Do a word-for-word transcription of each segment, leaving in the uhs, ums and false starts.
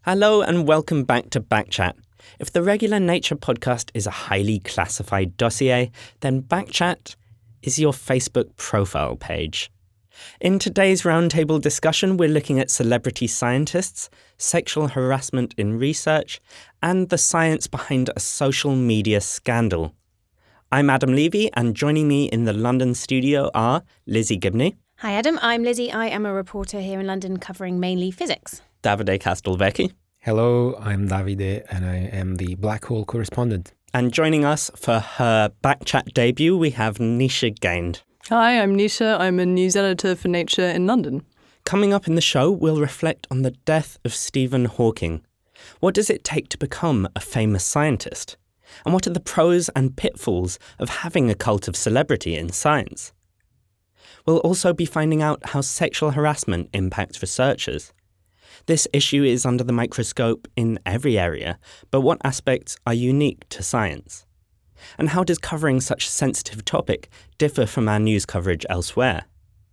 Hello and welcome back to Backchat. If the regular Nature podcast is a highly classified dossier, then Backchat is your Facebook profile page. In today's roundtable discussion, we're looking at celebrity scientists, sexual harassment in research, and the science behind a social media scandal. I'm Adam Levy, and joining me in the London studio are Lizzie Gibney. Hi Adam, I'm Lizzie. I am a reporter here in London covering mainly physics. Davide Castelvecchi. Hello, I'm Davide and I am the Black Hole correspondent. And joining us for her Backchat debut, we have Nisha Gained. Hi, I'm Nisha. I'm a news editor for Nature in London. Coming up in the show, we'll reflect on the death of Stephen Hawking. What does it take to become a famous scientist? And what are the pros and pitfalls of having a cult of celebrity in science? We'll also be finding out how sexual harassment impacts researchers. This issue is under the microscope in every area, but what aspects are unique to science? And how does covering such a sensitive topic differ from our news coverage elsewhere?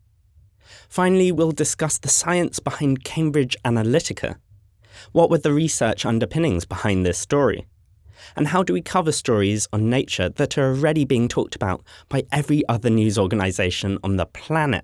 Finally, we'll discuss the science behind Cambridge Analytica. What were the research underpinnings behind this story? And how do we cover stories on Nature that are already being talked about by every other news organisation on the planet?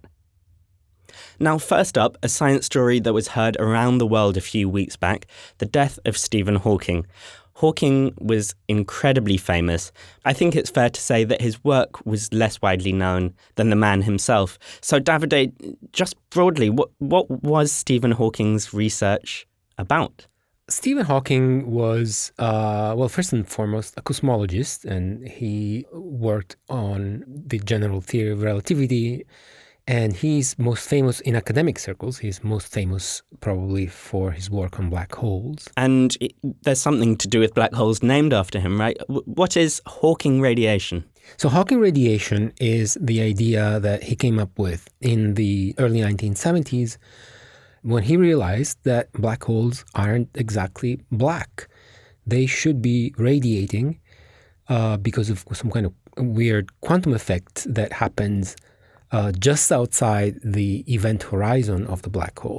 Now, first up, a science story that was heard around the world a few weeks back, the death of Stephen Hawking. Hawking was incredibly famous. I think it's fair to say that his work was less widely known than the man himself. So, Davide, just broadly, what, what was Stephen Hawking's research about? Stephen Hawking was, uh, well, first and foremost, a cosmologist, and he worked on the general theory of relativity. And he's most famous in academic circles. He's most famous probably for his work on black holes. And it, there's something to do with black holes named after him, right? W- what is Hawking radiation? So Hawking radiation is the idea that he came up with in the early nineteen seventies when he realized that black holes aren't exactly black. They should be radiating uh, because of some kind of weird quantum effect that happens Uh, just outside the event horizon of the black hole.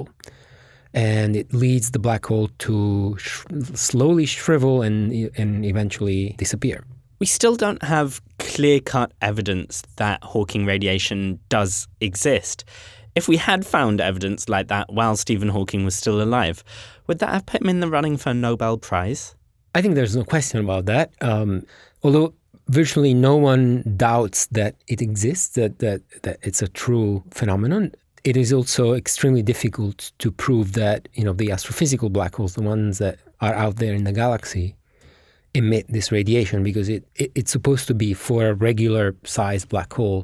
And it leads the black hole to sh- slowly shrivel and, and eventually disappear. We still don't have clear-cut evidence that Hawking radiation does exist. If we had found evidence like that while Stephen Hawking was still alive, would that have put him in the running for a Nobel Prize? I think there's no question about that. Um, although virtually no one doubts that it exists, that, that that it's a true phenomenon. It is also extremely difficult to prove that, you know, the astrophysical black holes, the ones that are out there in the galaxy, emit this radiation because it, it it's supposed to be, for a regular-sized black hole,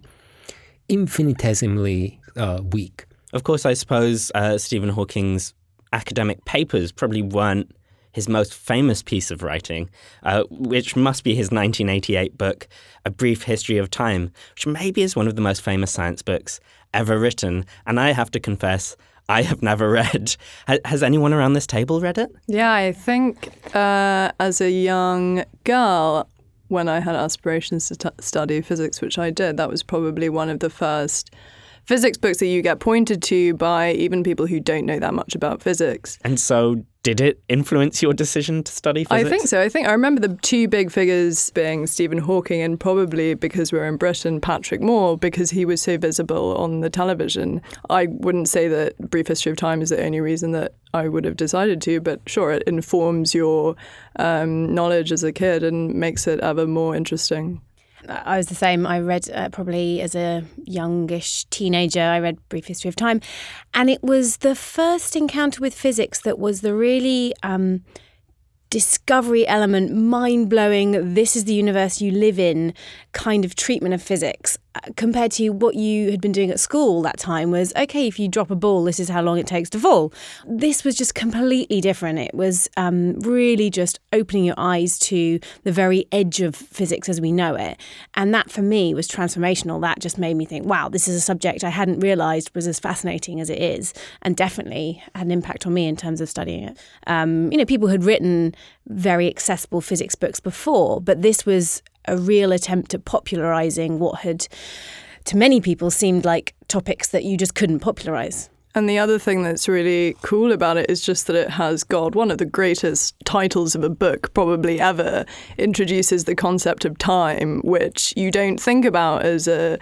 infinitesimally uh, weak. Of course, I suppose uh, Stephen Hawking's academic papers probably weren't his most famous piece of writing, uh, which must be his nineteen eighty-eight book, A Brief History of Time, which maybe is one of the most famous science books ever written. And I have to confess, I have never read. Has anyone around this table read it? Yeah, I think uh, as a young girl, when I had aspirations to t- study physics, which I did, that was probably one of the first physics books that you get pointed to by even people who don't know that much about physics. And so did it influence your decision to study physics? I think so. I think I remember the two big figures being Stephen Hawking and, probably because we're in Britain, Patrick Moore, because he was so visible on the television. I wouldn't say that Brief History of Time is the only reason that I would have decided to, but sure, it informs your um, knowledge as a kid and makes it ever more interesting. I was the same. I read uh, probably as a youngish teenager, I read Brief History of Time. And it was the first encounter with physics that was the really um, discovery element, mind-blowing, this is the universe you live in kind of treatment of physics, compared to what you had been doing at school that time was, okay, if you drop a ball, this is how long it takes to fall. This was just completely different. It was um, really just opening your eyes to the very edge of physics as we know it. And that, for me, was transformational. That just made me think, wow, this is a subject I hadn't realised was as fascinating as it is, and definitely had an impact on me in terms of studying it. Um, you know, people had written very accessible physics books before, but this was a real attempt at popularising what had, to many people, seemed like topics that you just couldn't popularise. And the other thing that's really cool about it is just that it has, God, one of the greatest titles of a book probably ever, introduces the concept of time, which you don't think about as a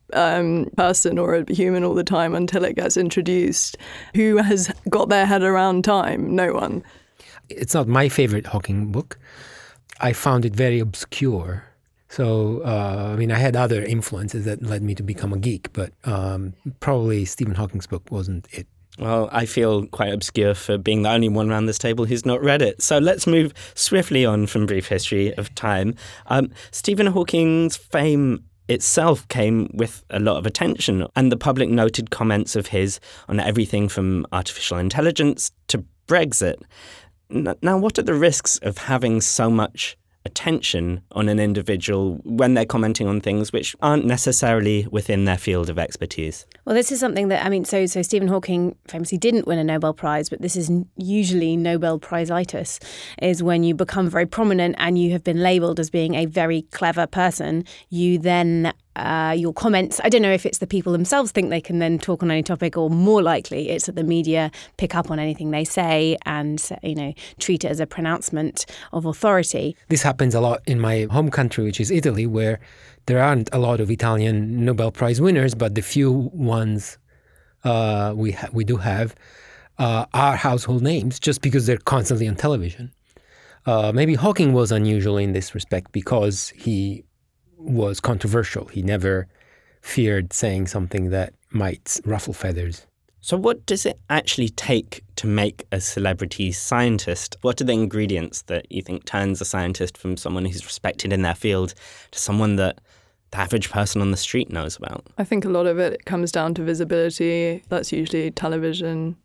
um, person or a human all the time until it gets introduced. Who has got their head around time? No one. It's not my favorite Hawking book. I found it very obscure. So, uh, I mean, I had other influences that led me to become a geek, but um, probably Stephen Hawking's book wasn't it. Well, I feel quite obscure for being the only one around this table who's not read it. So let's move swiftly on from Brief History of Time. Um, Stephen Hawking's fame itself came with a lot of attention, and the public noted comments of his on everything from artificial intelligence to Brexit. Now, what are the risks of having so much attention on an individual when they're commenting on things which aren't necessarily within their field of expertise? Well, this is something that, I mean, so so Stephen Hawking famously didn't win a Nobel Prize, but this is usually Nobel Prize-itis, is when you become very prominent and you have been labelled as being a very clever person, you then Uh, your comments, I don't know if it's the people themselves think they can then talk on any topic, or more likely it's that the media pick up on anything they say and, you know, treat it as a pronouncement of authority. This happens a lot in my home country, which is Italy, where there aren't a lot of Italian Nobel Prize winners, but the few ones uh, we ha- we do have uh, are household names just because they're constantly on television. Uh, maybe Hawking was unusual in this respect because he was controversial. He never feared saying something that might ruffle feathers. So what does it actually take to make a celebrity scientist? What are the ingredients that you think turns a scientist from someone who's respected in their field to someone that the average person on the street knows about? I think a lot of it comes down to visibility. That's usually television.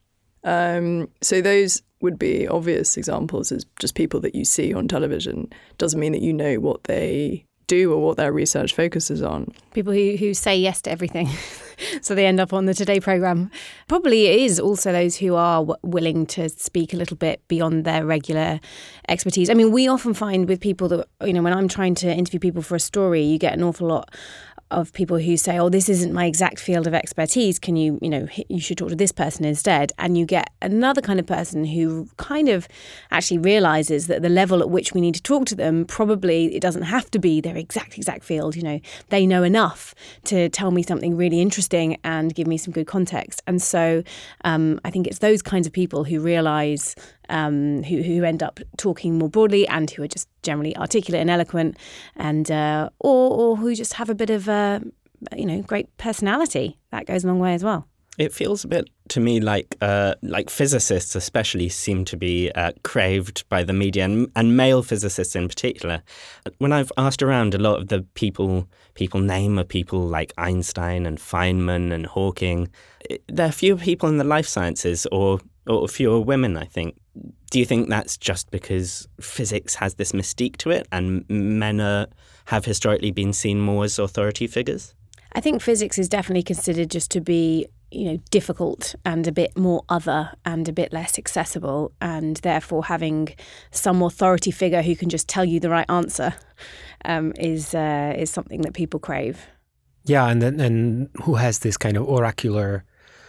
Um, so those would be obvious examples, as just people that you see on television. Doesn't mean that you know what they do or what their research focuses on. People who, who say yes to everything, so they end up on the Today programme. Probably it is also those who are w- willing to speak a little bit beyond their regular expertise. I mean, we often find with people that, you know, when I'm trying to interview people for a story, you get an awful lot of people who say, oh, this isn't my exact field of expertise. Can you, you know, you should talk to this person instead. And you get another kind of person who kind of actually realises that the level at which we need to talk to them, probably it doesn't have to be their exact, exact field. You know, they know enough to tell me something really interesting and give me some good context. And so um, I think it's those kinds of people who realise Um, who, who end up talking more broadly and who are just generally articulate and eloquent, and uh, or, or who just have a bit of a, you know, great personality. That goes a long way as well. It feels a bit to me like uh, like physicists especially seem to be uh, craved by the media, and, and male physicists in particular. When I've asked around, a lot of the people people name are people like Einstein and Feynman and Hawking. There are fewer people in the life sciences, or or fewer women, I think. Do you think that's just because physics has this mystique to it and men are, have historically been seen more as authority figures? I think physics is definitely considered just to be, you know, difficult and a bit more other and a bit less accessible, and therefore having some authority figure who can just tell you the right answer um, is uh, is something that people crave. Yeah, and then, and who has this kind of oracular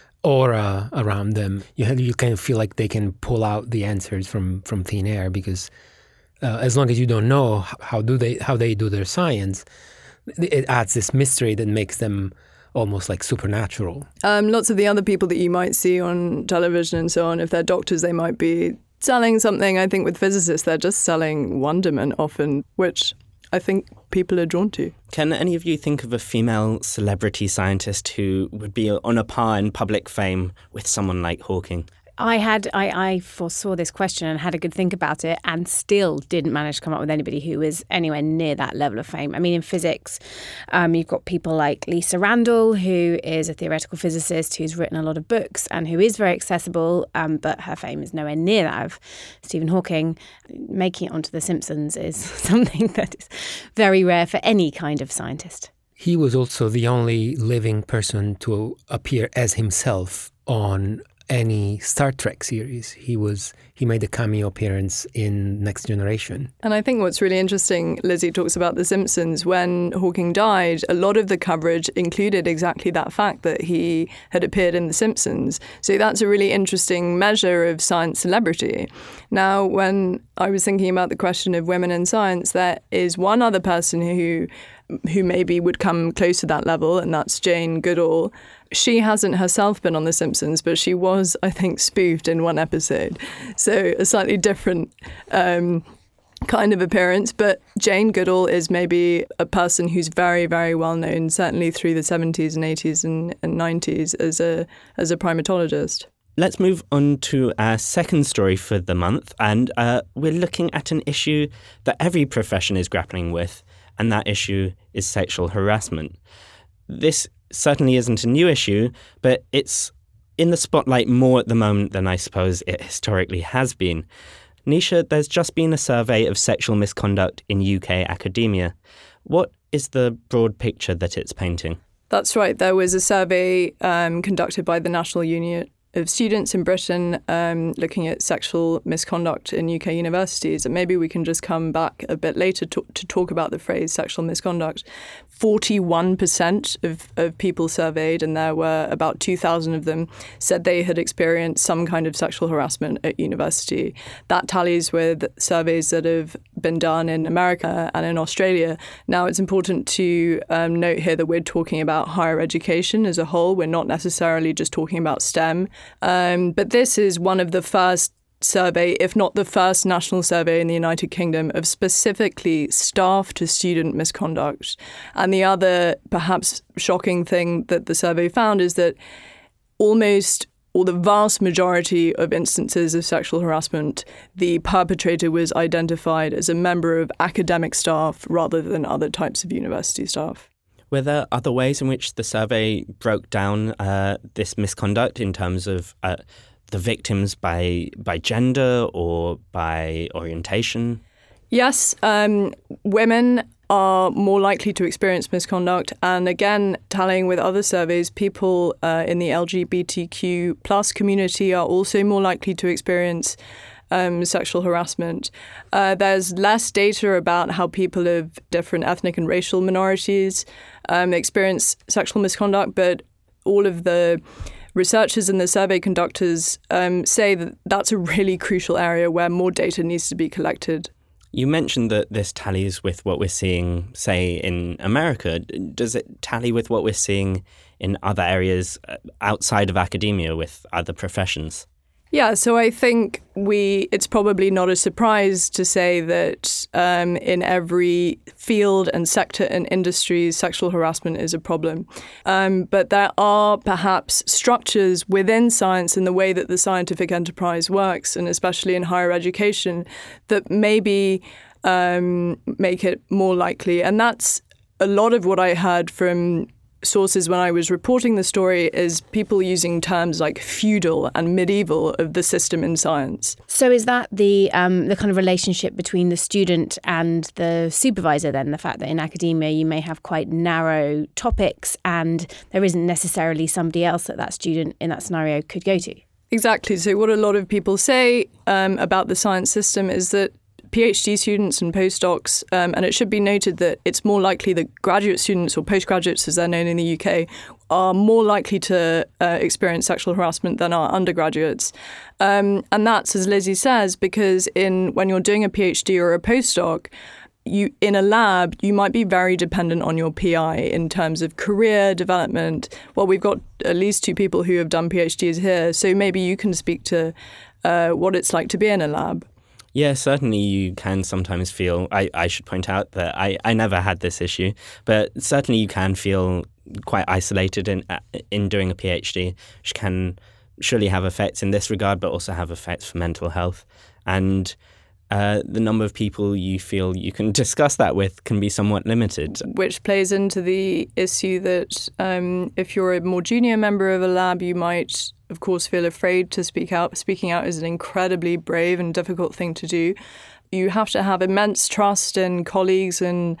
aura around them. You have, you kind of feel like they can pull out the answers from, from thin air, because uh, as long as you don't know how do they how they do their science, it adds this mystery that makes them almost like supernatural. Um, lots of the other people that you might see on television and so on, if they're doctors, they might be selling something. I think with physicists, they're just selling wonderment often, which I think people are drawn to. Can any of you think of a female celebrity scientist who would be on a par in public fame with someone like Hawking? I had I, I foresaw this question and had a good think about it, and still didn't manage to come up with anybody who was anywhere near that level of fame. I mean, in physics, um, you've got people like Lisa Randall, who is a theoretical physicist who's written a lot of books and who is very accessible, um, but her fame is nowhere near that of Stephen Hawking. Making it onto The Simpsons is something that is very rare for any kind of scientist. He was also the only living person to appear as himself on any Star Trek series. He was he made a cameo appearance in Next Generation. And I think what's really interesting, Lizzie talks about The Simpsons. When Hawking died, a lot of the coverage included exactly that fact that he had appeared in The Simpsons. So that's a really interesting measure of science celebrity. Now, when I was thinking about the question of women in science, there is one other person who who maybe would come close to that level, and that's Jane Goodall. She hasn't herself been on The Simpsons, but she was, I think, spoofed in one episode. So a slightly different um, kind of appearance. But Jane Goodall is maybe a person who's very, very well known, certainly through the seventies and eighties and, and nineties as a as a primatologist. Let's move on to our second story for the month. And uh, we're looking at an issue that every profession is grappling with, and that issue is sexual harassment. This certainly isn't a new issue, but it's in the spotlight more at the moment than I suppose it historically has been. Nisha, there's just been a survey of sexual misconduct in U K academia. What is the broad picture that it's painting? That's right. There was a survey um, conducted by the National Union of Students in Britain um, looking at sexual misconduct in U K universities. And maybe we can just come back a bit later to, to talk about the phrase sexual misconduct. forty-one percent of, of people surveyed, and there were about two thousand of them, said they had experienced some kind of sexual harassment at university. That tallies with surveys that have been done in America and in Australia. Now, it's important to um, note here that we're talking about higher education as a whole. We're not necessarily just talking about STEM. Um, but this is one of the first survey, if not the first national survey in the United Kingdom of specifically staff to student misconduct. And the other perhaps shocking thing that the survey found is that almost or the vast majority of instances of sexual harassment, the perpetrator was identified as a member of academic staff rather than other types of university staff. Were there other ways in which the survey broke down uh, this misconduct in terms of uh, the victims by by gender or by orientation? Yes, um, women are more likely to experience misconduct. And again, tallying with other surveys, people uh, in the L G B T Q plus community are also more likely to experience Um, sexual harassment. Uh, there's less data about how people of different ethnic and racial minorities um, experience sexual misconduct, but all of the researchers and the survey conductors um, say that that's a really crucial area where more data needs to be collected. You mentioned that this tallies with what we're seeing, say, in America. Does it tally with what we're seeing in other areas outside of academia with other professions? Yeah, so I think we it's probably not a surprise to say that um, in every field and sector and industry, sexual harassment is a problem. Um, but there are perhaps structures within science and the way that the scientific enterprise works, and especially in higher education, that maybe um, make it more likely. And that's a lot of what I heard from sources when I was reporting the story is people using terms like feudal and medieval of the system in science. So is that the um, the kind of relationship between the student and the supervisor then? The fact that in academia you may have quite narrow topics and there isn't necessarily somebody else that that student in that scenario could go to? Exactly. So what a lot of people say um, about the science system is that PhD students and postdocs, um, and it should be noted that it's more likely that graduate students or postgraduates, as they're known in the U K, are more likely to uh, experience sexual harassment than our undergraduates. Um, and that's, as Lizzie says, because in when you're doing a PhD or a postdoc, you in a lab, you might be very dependent on your P I in terms of career development. Well, we've got at least two people who have done PhDs here, so maybe you can speak to uh, what it's like to be in a lab. Yeah, certainly you can sometimes feel, I, I should point out that I, I never had this issue, but certainly you can feel quite isolated in in doing a PhD, which can surely have effects in this regard, but also have effects for mental health. And uh, the number of people you feel you can discuss that with can be somewhat limited. Which plays into the issue that um, if you're a more junior member of a lab, you might, of course, feel afraid to speak out. Speaking out is an incredibly brave and difficult thing to do. You have to have immense trust in colleagues and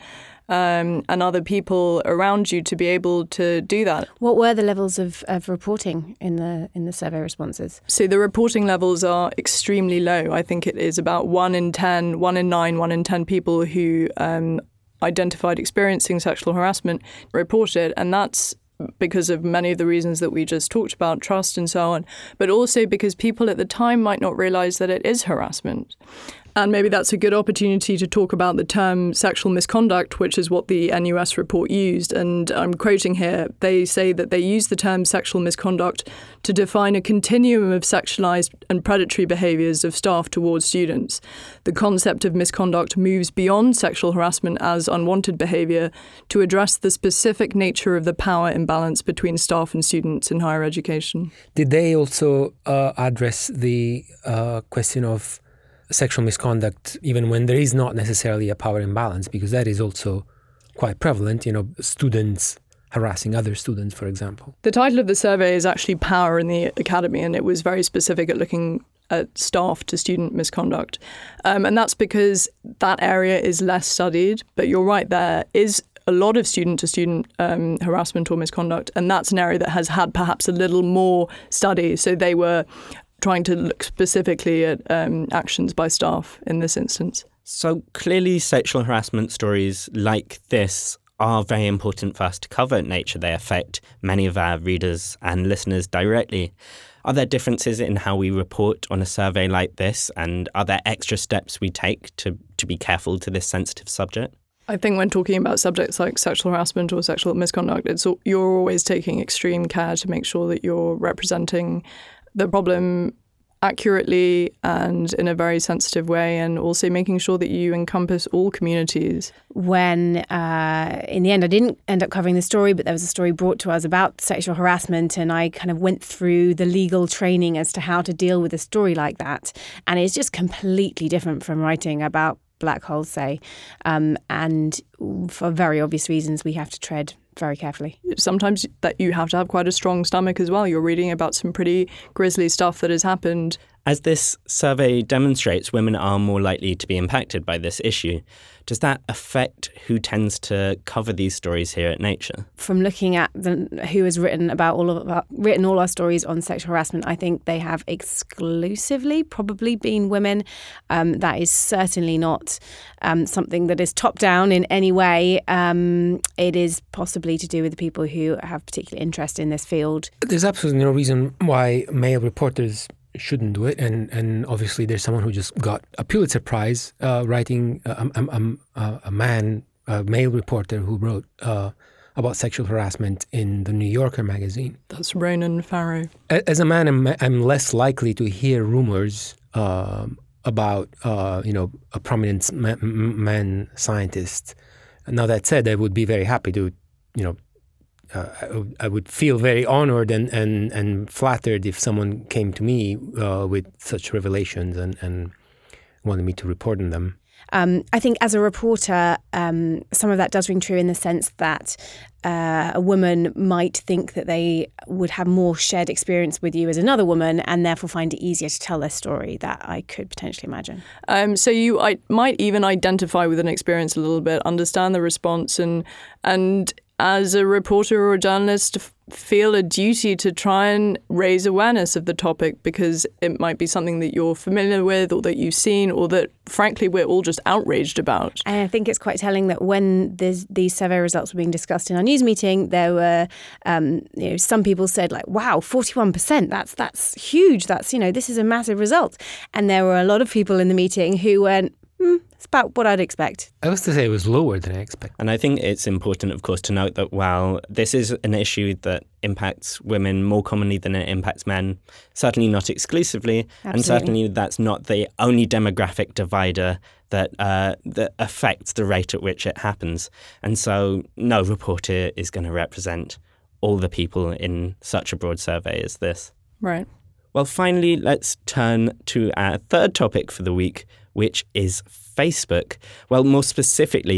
um, and other people around you to be able to do that. What were the levels of, of reporting in the in the survey responses? So the reporting levels are extremely low. I think it is about one in ten, one in nine, one in ten people who um, identified experiencing sexual harassment report it, and that's because of many of the reasons that we just talked about, trust and so on, but also because people at the time might not realise that it is harassment. And maybe that's a good opportunity to talk about the term sexual misconduct, which is what the N U S report used. And I'm quoting here, they say that they use the term sexual misconduct to define a continuum of sexualised and predatory behaviours of staff towards students. The concept of misconduct moves beyond sexual harassment as unwanted behaviour to address the specific nature of the power imbalance between staff and students in higher education. Did they also uh, address the uh, question of sexual misconduct even when there is not necessarily a power imbalance, because that is also quite prevalent, you know, students harassing other students, for example? The title of the survey is actually Power in the Academy, and it was very specific at looking at staff to student misconduct. Um, and that's because that area is less studied, but you're right, there is a lot of student-to-student um, harassment or misconduct, and that's an area that has had perhaps a little more study. So they were trying to look specifically at um, actions by staff in this instance. So clearly sexual harassment stories like this are very important for us to cover at Nature. They affect many of our readers and listeners directly. Are there differences in how we report on a survey like this, and are there extra steps we take to, to be careful to this sensitive subject? I think when talking about subjects like sexual harassment or sexual misconduct, it's you're always taking extreme care to make sure that you're representing the problem accurately and in a very sensitive way, and also making sure that you encompass all communities. When, uh, in the end, I didn't end up covering the story, but there was a story brought to us about sexual harassment, and I kind of went through the legal training as to how to deal with a story like that. And it's just completely different from writing about black holes, say. Um, and for very obvious reasons, we have to tread very carefully. Sometimes that you have to have quite a strong stomach as well. You're reading about some pretty grisly stuff that has happened. As this survey demonstrates, women are more likely to be impacted by this issue. Does that affect who tends to cover these stories here at Nature? From looking at the, who has written about all of our, written all our stories on sexual harassment, I think they have exclusively probably been women. Um, that is certainly not um, something that is top down in any way. Um, it is possibly to do with the people who have particular interest in this field. There's absolutely no reason why male reporters shouldn't do it, and and obviously there's someone who just got a Pulitzer Prize uh, writing uh, a, a, a man, a male reporter who wrote uh, about sexual harassment in the New Yorker magazine. That's Ronan Farrow. As a man, I'm, I'm less likely to hear rumors uh, about uh, you know a prominent man, man scientist. Now that said, I would be very happy to you know. Uh, I, I would feel very honored and, and, and flattered if someone came to me uh, with such revelations and, and wanted me to report on them. Um, I think as a reporter, um, some of that does ring true in the sense that uh, a woman might think that they would have more shared experience with you as another woman and therefore find it easier to tell their story. That I could potentially imagine. Um, so you I, might even identify with an experience a little bit, understand the response, and and as a reporter or a journalist, feel a duty to try and raise awareness of the topic, because it might be something that you're familiar with or that you've seen or that, frankly, we're all just outraged about. And I think it's quite telling that when this, these survey results were being discussed in our news meeting, there were, um, you know, some people said like, wow, forty-one percent, that's, that's huge. That's, you know, this is a massive result. And there were a lot of people in the meeting who went, hmm, it's about what I'd expect. I was to say it was lower than I expected. And I think it's important, of course, to note that while this is an issue that impacts women more commonly than it impacts men, certainly not exclusively, Absolutely. And certainly that's not the only demographic divider that uh, that affects the rate at which it happens. And so no reporter is going to represent all the people in such a broad survey as this. Right. Well, finally, let's turn to our third topic for the week, which is Facebook. Well, more specifically,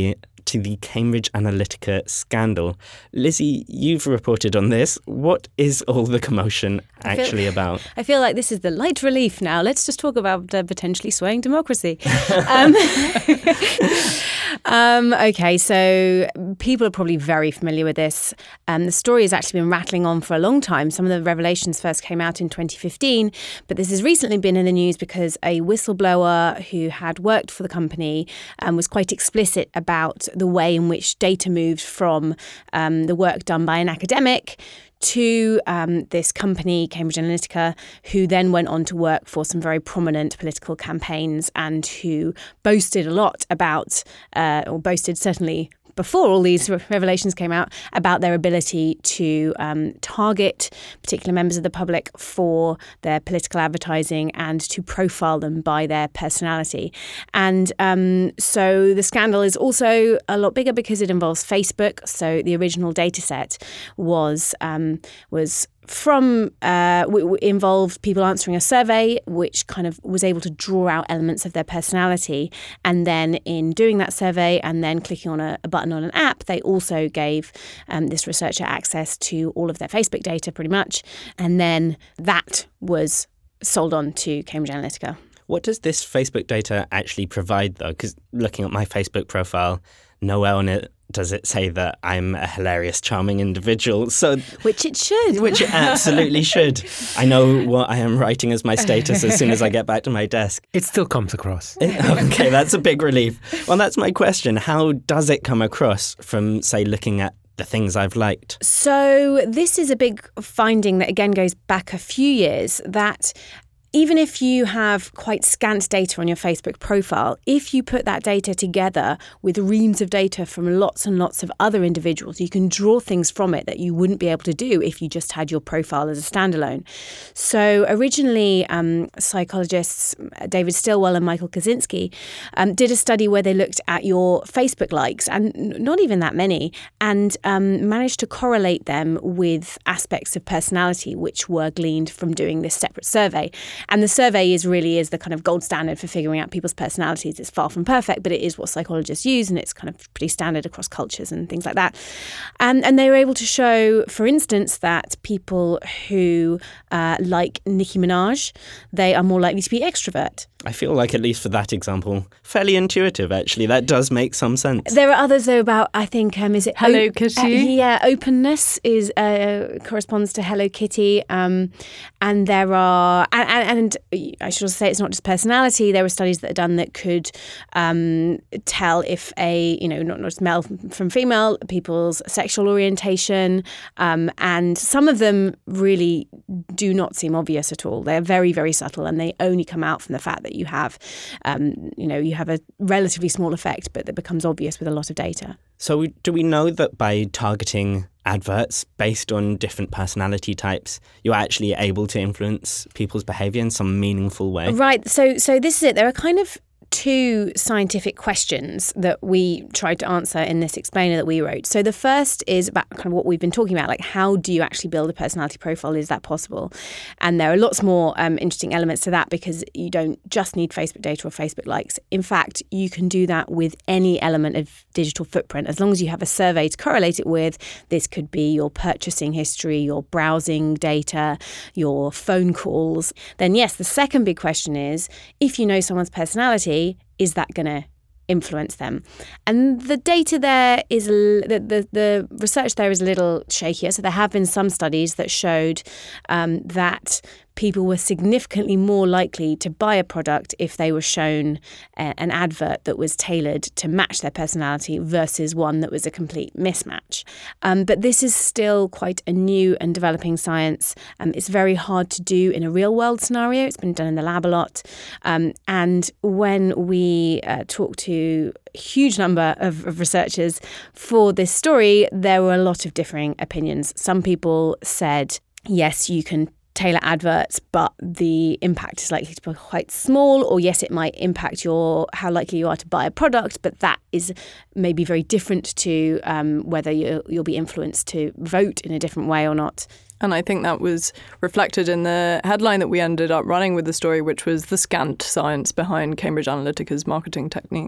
to the Cambridge Analytica scandal. Lizzie, you've reported on this. What is all the commotion actually I feel, about? I feel like this is the light relief now. Let's just talk about uh, potentially swaying democracy. um, um, okay, so people are probably very familiar with this. Um, the story has actually been rattling on for a long time. Some of the revelations first came out in twenty fifteen, but this has recently been in the news because a whistleblower who had worked for the company um, was quite explicit about the way in which data moved from um, the work done by an academic to um, this company, Cambridge Analytica, who then went on to work for some very prominent political campaigns and who boasted a lot about, uh, or boasted certainly before all these revelations came out, about their ability to um, target particular members of the public for their political advertising and to profile them by their personality. And um, so the scandal is also a lot bigger because it involves Facebook. So the original data set was um, was from uh, w- w- involved people answering a survey, which kind of was able to draw out elements of their personality. And then in doing that survey and then clicking on a, a button on an app, they also gave um, this researcher access to all of their Facebook data pretty much. And then that was sold on to Cambridge Analytica. What does this Facebook data actually provide, though? Because looking at my Facebook profile, nowhere on it does it say that I'm a hilarious, charming individual. So, which it should. Which it absolutely should. I know what I am writing as my status as soon as I get back to my desk. It still comes across. Okay, that's a big relief. Well, that's my question. How does it come across from, say, looking at the things I've liked? So this is a big finding that, again, goes back a few years, that even if you have quite scant data on your Facebook profile, if you put that data together with reams of data from lots and lots of other individuals, you can draw things from it that you wouldn't be able to do if you just had your profile as a standalone. So originally, um, psychologists David Stilwell and Michael Kaczynski um, did a study where they looked at your Facebook likes, and not even that many, and um, managed to correlate them with aspects of personality which were gleaned from doing this separate survey. And the survey is really is the kind of gold standard for figuring out people's personalities. It's far from perfect, but it is what psychologists use, and it's kind of pretty standard across cultures and things like that. And, and they were able to show, for instance, that people who uh, like Nicki Minaj, they are more likely to be extrovert. I feel like, at least for that example, fairly intuitive, actually. That does make some sense. There are others, though, about, I think, um, is it... Hello o- Kitty? Uh, yeah, openness is uh, corresponds to Hello Kitty. Um, and there are... And, and I should also say it's not just personality. There were studies that are done that could um, tell if a, you know, not, not just male from female, people's sexual orientation. Um, and some of them really do not seem obvious at all. They're very, very subtle, and they only come out from the fact that you have, um, you know, you have a relatively small effect, but that becomes obvious with a lot of data. So do we know that by targeting adverts based on different personality types, you're actually able to influence people's behaviour in some meaningful way? Right. So, so this is it. There are kind of two scientific questions that we tried to answer in this explainer that we wrote. So the first is about kind of what we've been talking about, like how do you actually build a personality profile? Is that possible? And there are lots more um, interesting elements to that, because you don't just need Facebook data or Facebook likes. In fact, you can do that with any element of digital footprint, as long as you have a survey to correlate it with. This could be your purchasing history, your browsing data, your phone calls. Then yes, the second big question is, if you know someone's personality, is that going to influence them? And the data there is, the, the, the research there is a little shakier. So there have been some studies that showed um, that people were significantly more likely to buy a product if they were shown a, an advert that was tailored to match their personality versus one that was a complete mismatch. Um, but this is still quite a new and developing science. Um, it's very hard to do in a real world scenario. It's been done in the lab a lot. Um, and when we uh, talked to a huge number of, of researchers for this story, there were a lot of differing opinions. Some people said, yes, you can tailor adverts, but the impact is likely to be quite small, or yes, it might impact your how likely you are to buy a product, but that is maybe very different to um, whether you, you'll be influenced to vote in a different way or not. And I think that was reflected in the headline that we ended up running with the story, which was the scant science behind Cambridge Analytica's marketing techniques.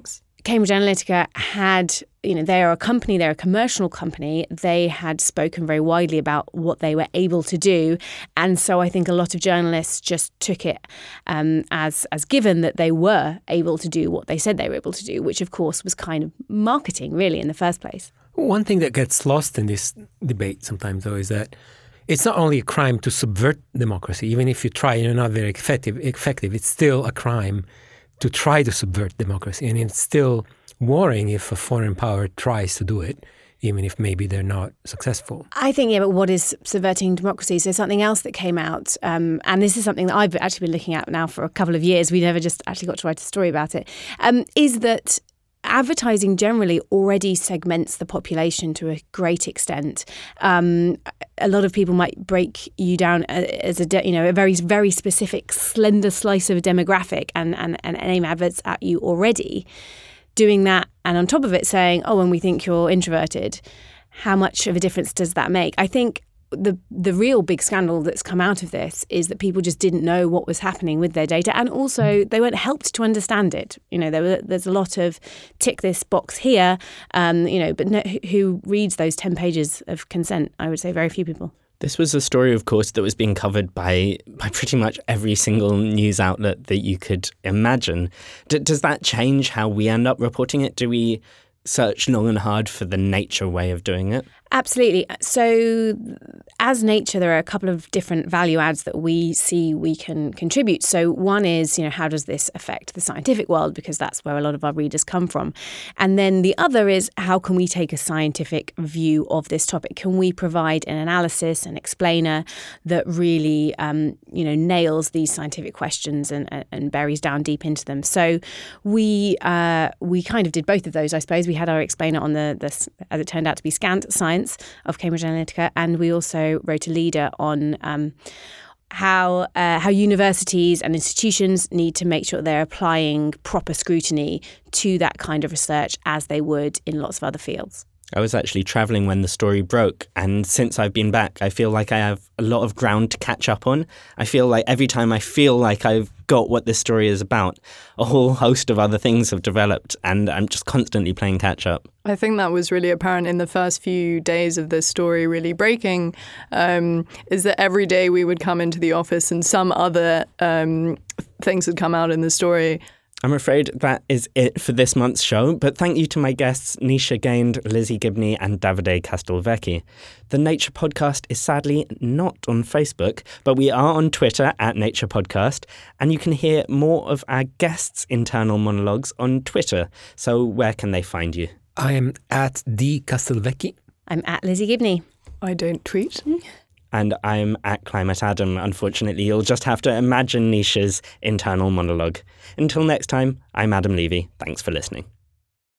Cambridge Analytica had, you know, they are a company, they're a commercial company. They had spoken very widely about what they were able to do. And so I think a lot of journalists just took it um, as, as given that they were able to do what they said they were able to do, which of course was kind of marketing really in the first place. One thing that gets lost in this debate sometimes, though, is that it's not only a crime to subvert democracy. Even if you try and you're not very effective, effective, it's still a crime to try to subvert democracy. And it's still worrying if a foreign power tries to do it, even if maybe they're not successful. I think, yeah, but what is subverting democracy? So something else that came out, um, and this is something that I've actually been looking at now for a couple of years, we never just actually got to write a story about it, um, is that advertising generally already segments the population to a great extent. Um, a lot of people might break you down as a, de- you know, a very, very specific, slender slice of a demographic and, and, and aim adverts at you already. Doing that and on top of it saying, oh, and we think you're introverted, how much of a difference does that make? I think the the real big scandal that's come out of this is that people just didn't know what was happening with their data, and also they weren't helped to understand it. You know, there were, there's a lot of tick this box here, um, you know, but no, who reads those ten pages of consent? I would say very few people. This was a story, of course, that was being covered by by pretty much every single news outlet that you could imagine. D- does that change how we end up reporting it? Do we search long and hard for the Nature way of doing it? Absolutely. So as Nature, there are a couple of different value adds that we see we can contribute. So one is, you know, how does this affect the scientific world? Because that's where a lot of our readers come from. And then the other is, how can we take a scientific view of this topic? Can we provide an analysis, an explainer that really, um, you know, nails these scientific questions and, and buries down deep into them? So we uh, we kind of did both of those, I suppose. We had our explainer on the, the as it turned out to be, scant science of Cambridge Analytica, and we also wrote a leader on um, how uh, how universities and institutions need to make sure they're applying proper scrutiny to that kind of research as they would in lots of other fields. I was actually travelling when the story broke, and since I've been back, I feel like I have a lot of ground to catch up on. I feel like every time I feel like I've got what this story is about, a whole host of other things have developed, and I'm just constantly playing catch up. I think that was really apparent in the first few days of this story really breaking, um, is that every day we would come into the office and some other um, things had come out in the story. I'm afraid that is it for this month's show, but thank you to my guests Nisha Gainde, Lizzie Gibney and Davide Castelvecchi. The Nature Podcast is sadly not on Facebook, but we are on Twitter at Nature Podcast, and you can hear more of our guests' internal monologues on Twitter. So where can they find you? I am at D Castelvecchi. I'm at Lizzie Gibney. I don't tweet. And I'm at Climate Adam. Unfortunately, you'll just have to imagine Nisha's internal monologue. Until next time, I'm Adam Levy. Thanks for listening.